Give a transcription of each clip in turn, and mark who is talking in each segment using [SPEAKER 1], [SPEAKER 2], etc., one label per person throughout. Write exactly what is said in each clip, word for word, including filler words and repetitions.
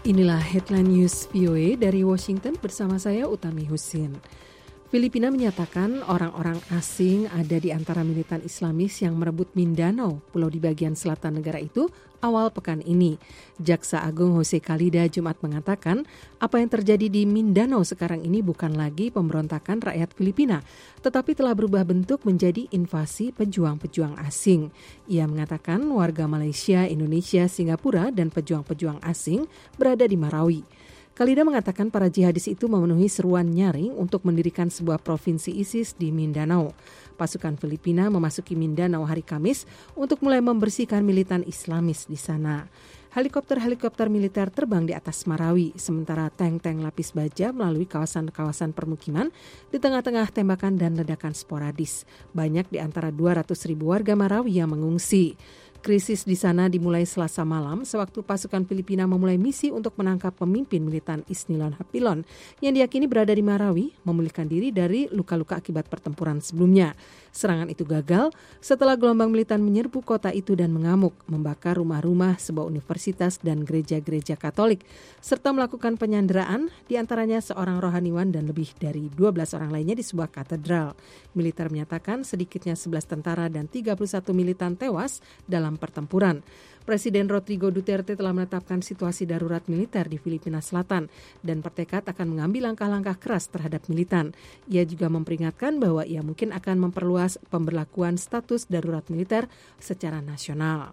[SPEAKER 1] Inilah headline news V O A dari Washington bersama saya Utami Husin. Filipina menyatakan orang-orang asing ada di antara militan Islamis yang merebut Mindanao, pulau di bagian selatan negara itu, awal pekan ini. Jaksa Agung Jose Calida Jumat mengatakan apa yang terjadi di Mindanao sekarang ini bukan lagi pemberontakan rakyat Filipina, tetapi telah berubah bentuk menjadi invasi pejuang-pejuang asing. Ia mengatakan warga Malaysia, Indonesia, Singapura, dan pejuang-pejuang asing berada di Marawi. Calida mengatakan para jihadis itu memenuhi seruan nyaring untuk mendirikan sebuah provinsi ISIS di Mindanao. Pasukan Filipina memasuki Mindanao hari Kamis untuk mulai membersihkan militan Islamis di sana. Helikopter-helikopter militer terbang di atas Marawi, sementara tank-tank lapis baja melalui kawasan-kawasan permukiman di tengah-tengah tembakan dan ledakan sporadis. Banyak di antara dua ratus ribu warga Marawi yang mengungsi. Krisis di sana dimulai Selasa malam sewaktu pasukan Filipina memulai misi untuk menangkap pemimpin militan Isnilon Hapilon yang diyakini berada di Marawi memulihkan diri dari luka-luka akibat pertempuran sebelumnya. Serangan itu gagal setelah gelombang militan menyerbu kota itu dan mengamuk, membakar rumah-rumah, sebuah universitas dan gereja-gereja Katolik, serta melakukan penyanderaan, diantaranya seorang rohaniwan dan lebih dari dua belas orang lainnya di sebuah katedral. Militer menyatakan sedikitnya sebelas tentara dan tiga puluh satu militan tewas dalam pertempuran. Presiden Rodrigo Duterte telah menetapkan situasi darurat militer di Filipina Selatan dan bertekad akan mengambil langkah-langkah keras terhadap militan. Ia juga memperingatkan bahwa ia mungkin akan memperluas pemberlakuan status darurat militer secara nasional.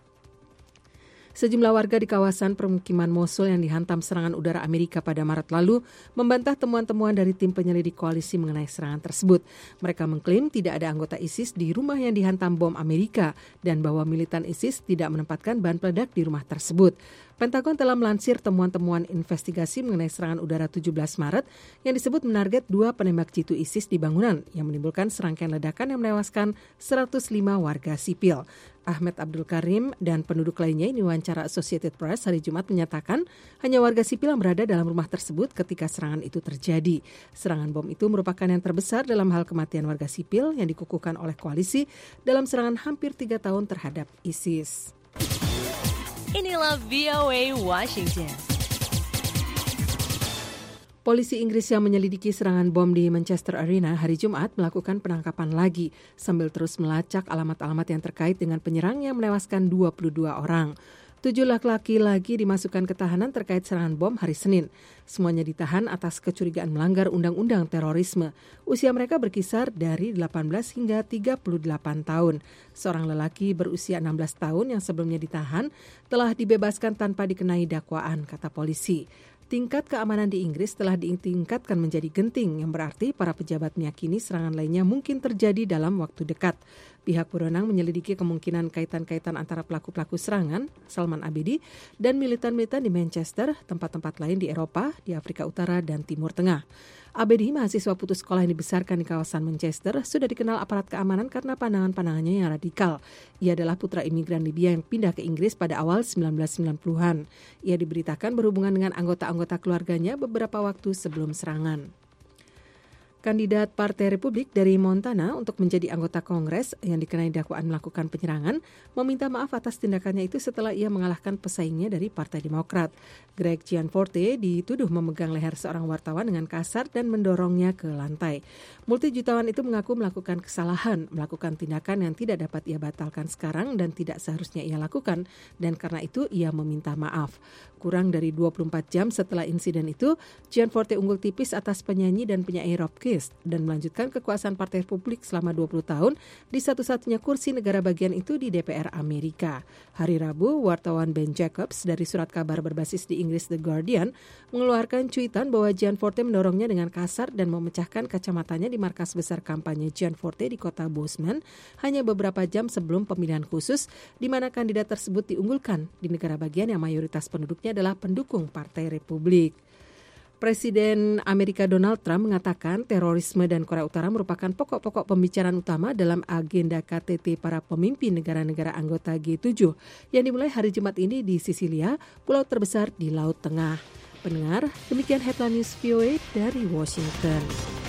[SPEAKER 1] Sejumlah warga di kawasan permukiman Mosul yang dihantam serangan udara Amerika pada Maret lalu membantah temuan-temuan dari tim penyelidik koalisi mengenai serangan tersebut. Mereka mengklaim tidak ada anggota ISIS di rumah yang dihantam bom Amerika dan bahwa militan ISIS tidak menempatkan bahan peledak di rumah tersebut. Pentagon telah melansir temuan-temuan investigasi mengenai serangan udara tujuh belas Maret yang disebut menarget dua penembak jitu ISIS di bangunan yang menimbulkan serangkaian ledakan yang menewaskan seratus lima warga sipil. Ahmed Abdul Karim dan penduduk lainnya ini wawancara Associated Press hari Jumat menyatakan hanya warga sipil yang berada dalam rumah tersebut ketika serangan itu terjadi. Serangan bom itu merupakan yang terbesar dalam hal kematian warga sipil yang dikukuhkan oleh koalisi dalam serangan hampir tiga tahun terhadap ISIS.
[SPEAKER 2] Inilah V O A Washington.
[SPEAKER 1] Polisi Inggris yang menyelidiki serangan bom di Manchester Arena hari Jumat melakukan penangkapan lagi sambil terus melacak alamat-alamat yang terkait dengan penyerang yang menewaskan dua puluh dua orang. Tujuh laki-laki lagi dimasukkan ke tahanan terkait serangan bom hari Senin. Semuanya ditahan atas kecurigaan melanggar undang-undang terorisme. Usia mereka berkisar dari delapan belas hingga tiga puluh delapan tahun. Seorang lelaki berusia enam belas tahun yang sebelumnya ditahan telah dibebaskan tanpa dikenai dakwaan, kata polisi. Tingkat keamanan di Inggris telah ditingkatkan menjadi genting, yang berarti para pejabat meyakini serangan lainnya mungkin terjadi dalam waktu dekat. Pihak berwenang menyelidiki kemungkinan kaitan-kaitan antara pelaku-pelaku serangan, Salman Abedi, dan militan-militan di Manchester, tempat-tempat lain di Eropa, di Afrika Utara, dan Timur Tengah. Abedi, mahasiswa putus sekolah yang dibesarkan di kawasan Manchester, sudah dikenal aparat keamanan karena pandangan-pandangannya yang radikal. Ia adalah putra imigran Libya yang pindah ke Inggris pada awal sembilan belas sembilan puluhan. Ia diberitakan berhubungan dengan anggota-anggota keluarganya beberapa waktu sebelum serangan. Kandidat Partai Republik dari Montana untuk menjadi anggota Kongres yang dikenai dakwaan melakukan penyerangan meminta maaf atas tindakannya itu setelah ia mengalahkan pesaingnya dari Partai Demokrat. Greg Gianforte dituduh memegang leher seorang wartawan dengan kasar dan mendorongnya ke lantai. Multijutawan itu mengaku melakukan kesalahan, melakukan tindakan yang tidak dapat ia batalkan sekarang dan tidak seharusnya ia lakukan, dan karena itu ia meminta maaf. Kurang dari dua puluh empat jam setelah insiden itu, Gianforte unggul tipis atas penyanyi dan penyair Rob Kiss dan melanjutkan kekuasaan Partai Republik selama dua puluh tahun di satu-satunya kursi negara bagian itu di D P R Amerika. Hari Rabu, wartawan Ben Jacobs dari surat kabar berbasis di Inggris The Guardian mengeluarkan cuitan bahwa Gianforte mendorongnya dengan kasar dan memecahkan kacamatanya di markas besar kampanye Gianforte di kota Bozeman hanya beberapa jam sebelum pemilihan khusus di mana kandidat tersebut diunggulkan di negara bagian yang mayoritas penduduknya adalah pendukung Partai Republik. Presiden Amerika Donald Trump mengatakan terorisme dan Korea Utara merupakan pokok-pokok pembicaraan utama dalam agenda K T T para pemimpin negara-negara anggota G tujuh yang dimulai hari Jumat ini di Sisilia, pulau terbesar di Laut Tengah. Pendengar, demikian headline news V O A dari Washington.